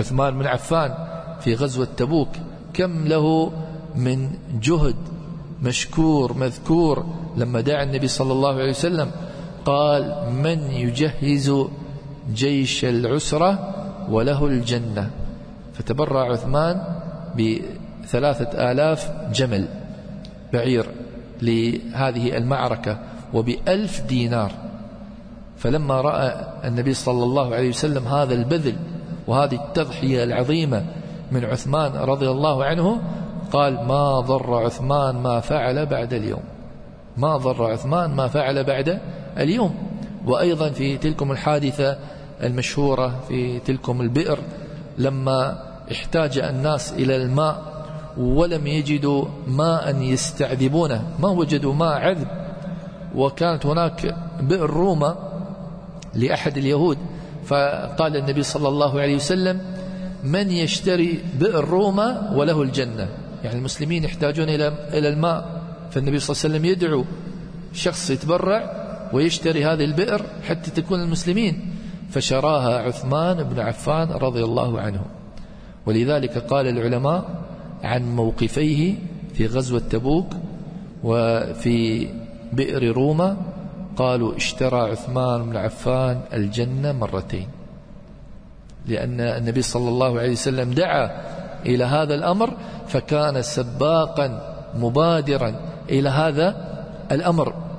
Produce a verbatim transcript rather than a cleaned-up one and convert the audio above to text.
عثمان بن عفان في غزوة تبوك كم له من جهد مشكور مذكور لما دعا النبي صلى الله عليه وسلم قال من يجهز جيش العسرة وله الجنة، فتبرع عثمان بثلاثة آلاف جمل بعير لهذه المعركة وبألف دينار. فلما رأى النبي صلى الله عليه وسلم هذا البذل وهذه التضحية العظيمة من عثمان رضي الله عنه قال ما ضر عثمان ما فعل بعد اليوم، ما ضر عثمان ما فعل بعد اليوم. وأيضا في تلكم الحادثة المشهورة في تلكم البئر لما احتاج الناس إلى الماء ولم يجدوا ماء يستعذبونه، ما وجدوا ماء عذب، وكانت هناك بئر روما لأحد اليهود، فقال النبي صلى الله عليه وسلم من يشتري بئر روما وله الجنة، يعني المسلمين يحتاجون إلى إلى الماء، فالنبي صلى الله عليه وسلم يدعو شخص يتبرع ويشتري هذه البئر حتى تكون المسلمين، فشراها عثمان بن عفان رضي الله عنه. ولذلك قال العلماء عن موقفيه في غزوة تبوك وفي بئر روما قالوا اشترى عثمان بن عفان الجنة مرتين، لأن النبي صلى الله عليه وسلم دعا إلى هذا الأمر فكان سباقا مبادرا إلى هذا الأمر.